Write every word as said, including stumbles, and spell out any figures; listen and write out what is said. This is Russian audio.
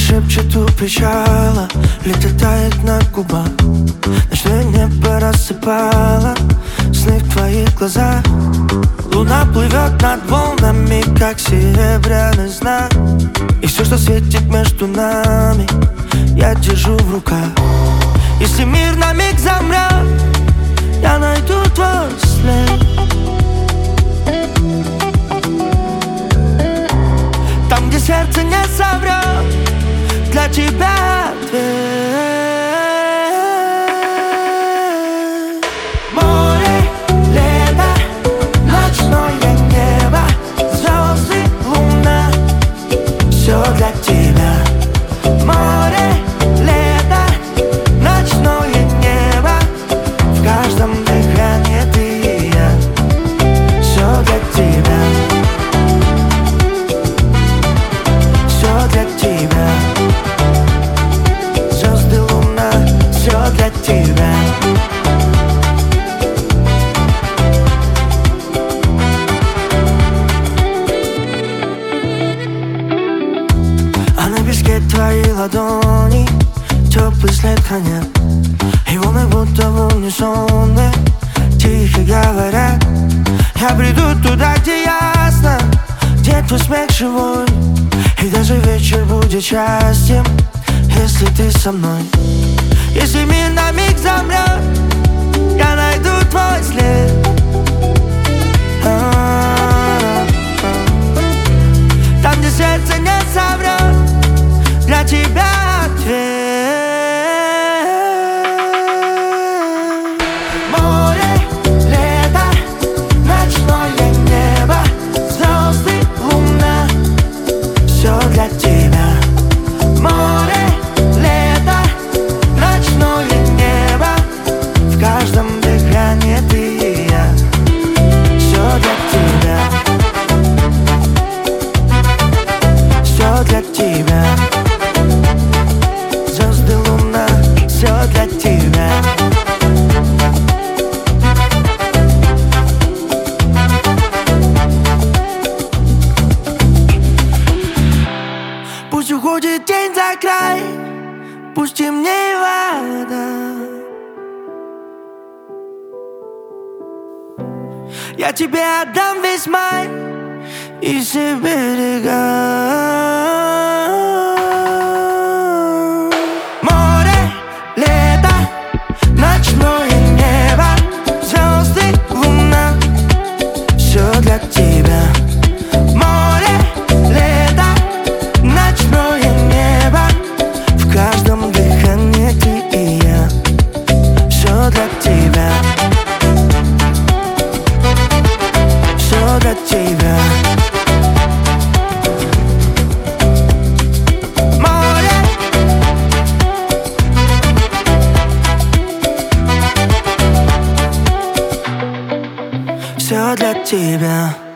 шепчет у причала, лето тает на губах, ночное небо рассыпало сны в твоих глазах. Луна плывет над волнами, как серебряный знак, и все, что светит между нами, я держу в руках. Если мир на миг замрет, я найду твой след. Там, где сердце не соврет, для тебя ответ. Море, лето, ночное небо, звезды, луна, все для тебя. Море, лето, ночное небо, в каждом дыхании ты и я, все для тебя. Все для тебя. Звезды, луна, все для тебя. А на песке твои ладони теплый след хранят, и волны будто в унисон тихо говорят: я приду туда, где ясно, где твой смех живой, и даже вечер будет счастьем, если ты со мной. Если мир на миг замрет, я найду твой след. Там, где сердце не соврет, для тебя ответ. Море, лето, ночное небо, звезды, луна, все для тебя. Море, лето, ночное небо, в каждом дыхании ты и я, все для тебя. Все для тебя. Звезды, луна, все для тебя. Пусть уходит день за край, пусть темнее вода, я тебе отдам весь май и все берега. Море, лето, ночное небо, звезды, луна, все для тебя. Море, лето, ночное небо, в каждом дыхании ты и я, все для тебя. Все для тебя. Море, все для тебя.